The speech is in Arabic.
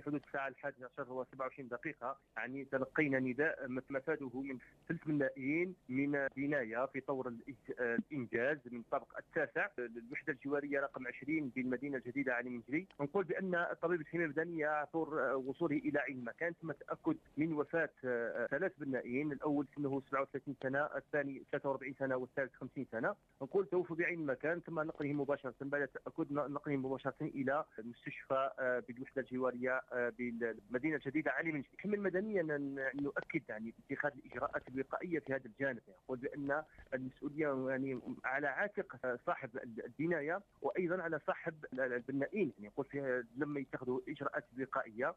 حدود الساعه 11 و27 دقيقه يعني تلقينا نداء مفاده من 3 بنائين من بنايه في طور الانجاز من الطابق التاسع للوحده الجواريه رقم 20 بالمدينه الجديده علي منجلي. نقول بان طبيب الحمايه المدنيه طور وصوله الى علم المكان تم التاكد من وفاه 3 بنائين، الاول سنه 37 سنه، الثاني 43 سنه، والثالث 50 سنه. نقول توفوا بعين المكان ثم نقلهم مباشره بعد التاكد نقلهم مباشره الى مستشفى بالوحده الجواريه بالمدينه الجديده علي منجلي. الحمايه المدنيه نؤكد يعني اتخاذ الاجراءات الوقائيه في هذا الجانب، نقول بان المسؤوليه يعني على عاتق صاحب البنايه وايضا على صاحب البنائين، يعني يقول فيها لما يتخذوا اجراءات وقائيه